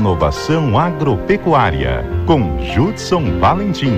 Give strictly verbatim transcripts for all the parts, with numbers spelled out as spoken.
Inovação Agropecuária, com Judson Valentim.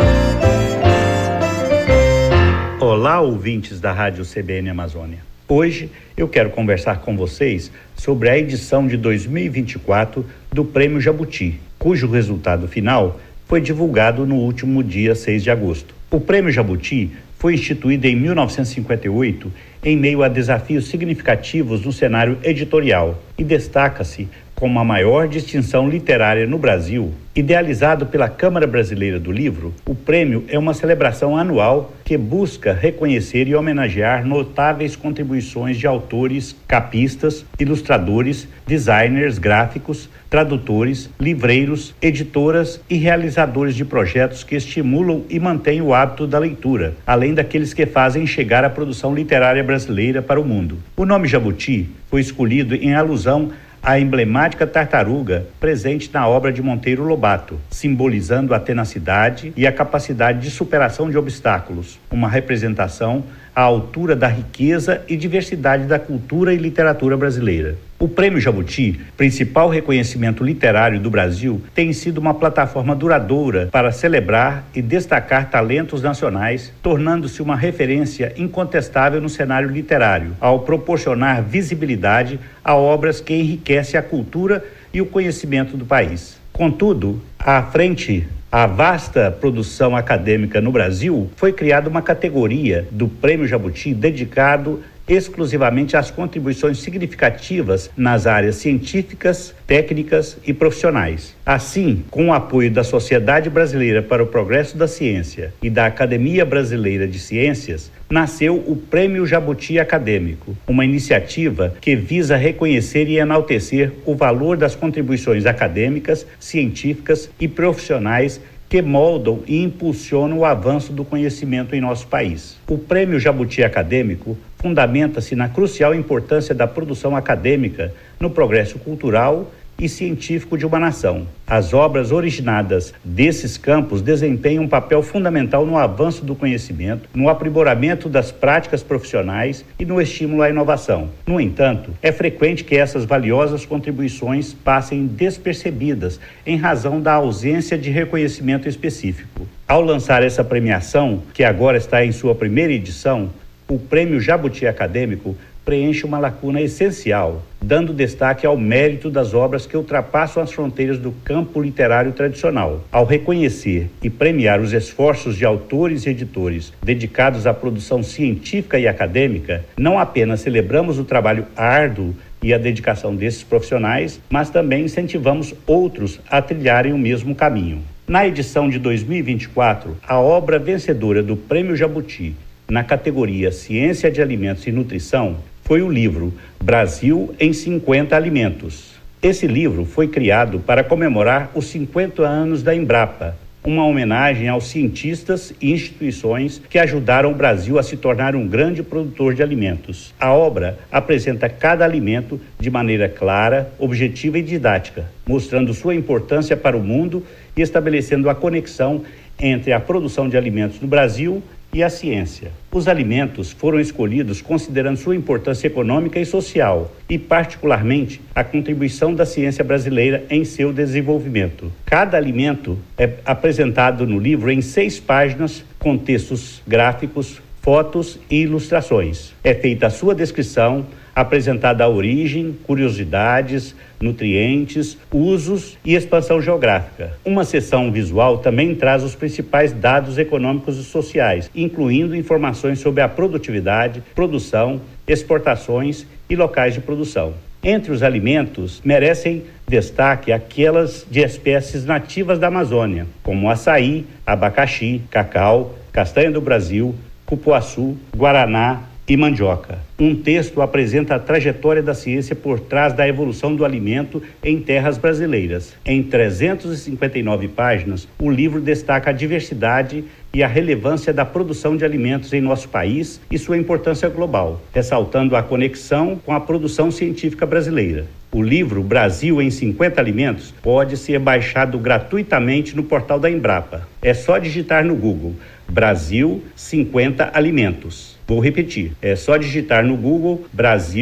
Olá, ouvintes da Rádio C B N Amazônia. Hoje eu quero conversar com vocês sobre a edição de dois mil e vinte e quatro do Prêmio Jabuti, cujo resultado final foi divulgado no último dia seis de agosto. O Prêmio Jabuti foi instituído em mil novecentos e cinquenta e oito em meio a desafios significativos no cenário editorial e destaca-se como a maior distinção literária no Brasil. Idealizado pela Câmara Brasileira do Livro, o prêmio é uma celebração anual que busca reconhecer e homenagear notáveis contribuições de autores, capistas, ilustradores, designers gráficos, tradutores, livreiros, editoras e realizadores de projetos que estimulam e mantêm o hábito da leitura, além daqueles que fazem chegar a produção literária brasileira para o mundo. O nome Jabuti foi escolhido em alusão a emblemática tartaruga presente na obra de Monteiro Lobato, simbolizando a tenacidade e a capacidade de superação de obstáculos, uma representação à altura da riqueza e diversidade da cultura e literatura brasileira. O Prêmio Jabuti, principal reconhecimento literário do Brasil, tem sido uma plataforma duradoura para celebrar e destacar talentos nacionais, tornando-se uma referência incontestável no cenário literário, ao proporcionar visibilidade a obras que enriquecem a cultura e o conhecimento do país. Contudo, à frente à vasta produção acadêmica no Brasil, foi criada uma categoria do Prêmio Jabuti dedicado exclusivamente às contribuições significativas nas áreas científicas, técnicas e profissionais. Assim, com o apoio da Sociedade Brasileira para o Progresso da Ciência e da Academia Brasileira de Ciências, nasceu o Prêmio Jabuti Acadêmico, uma iniciativa que visa reconhecer e enaltecer o valor das contribuições acadêmicas, científicas e profissionais que moldam e impulsionam o avanço do conhecimento em nosso país. O Prêmio Jabuti Acadêmico fundamenta-se na crucial importância da produção acadêmica no progresso cultural e científico de uma nação. As obras originadas desses campos desempenham um papel fundamental no avanço do conhecimento, no aprimoramento das práticas profissionais e no estímulo à inovação. No entanto, é frequente que essas valiosas contribuições passem despercebidas em razão da ausência de reconhecimento específico. Ao lançar essa premiação, que agora está em sua primeira edição, o Prêmio Jabuti Acadêmico preenche uma lacuna essencial, dando destaque ao mérito das obras que ultrapassam as fronteiras do campo literário tradicional. Ao reconhecer e premiar os esforços de autores e editores dedicados à produção científica e acadêmica, não apenas celebramos o trabalho árduo e a dedicação desses profissionais, mas também incentivamos outros a trilharem o mesmo caminho. Na edição de dois mil e vinte e quatro, a obra vencedora do Prêmio Jabuti, na categoria Ciência de Alimentos e Nutrição, foi o livro Brasil em cinquenta Alimentos. Esse livro foi criado para comemorar os cinquenta anos da Embrapa, uma homenagem aos cientistas e instituições que ajudaram o Brasil a se tornar um grande produtor de alimentos. A obra apresenta cada alimento de maneira clara, objetiva e didática, mostrando sua importância para o mundo e estabelecendo a conexão entre a produção de alimentos no Brasil e a ciência. Os alimentos foram escolhidos considerando sua importância econômica e social e, particularmente, a contribuição da ciência brasileira em seu desenvolvimento. Cada alimento é apresentado no livro em seis páginas com textos gráficos, fotos e ilustrações. É feita a sua descrição, apresentada a origem, curiosidades, nutrientes, usos e expansão geográfica. Uma seção visual também traz os principais dados econômicos e sociais, incluindo informações sobre a produtividade, produção, exportações e locais de produção. Entre os alimentos, merecem destaque aquelas de espécies nativas da Amazônia, como açaí, abacaxi, cacau, castanha do Brasil, cupuaçu, guaraná e mandioca. Um texto apresenta a trajetória da ciência por trás da evolução do alimento em terras brasileiras. Em trezentas e cinquenta e nove páginas, o livro destaca a diversidade e a relevância da produção de alimentos em nosso país e sua importância global, ressaltando a conexão com a produção científica brasileira. O livro Brasil em cinquenta Alimentos pode ser baixado gratuitamente no portal da Embrapa. É só digitar no Google Brasil cinquenta Alimentos. Vou repetir, é só digitar no Google Brasil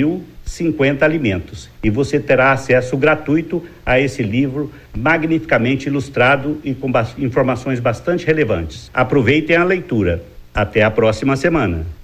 cinquenta alimentos. E você terá acesso gratuito a esse livro magnificamente ilustrado e com ba- informações bastante relevantes. Aproveitem a leitura. Até a próxima semana.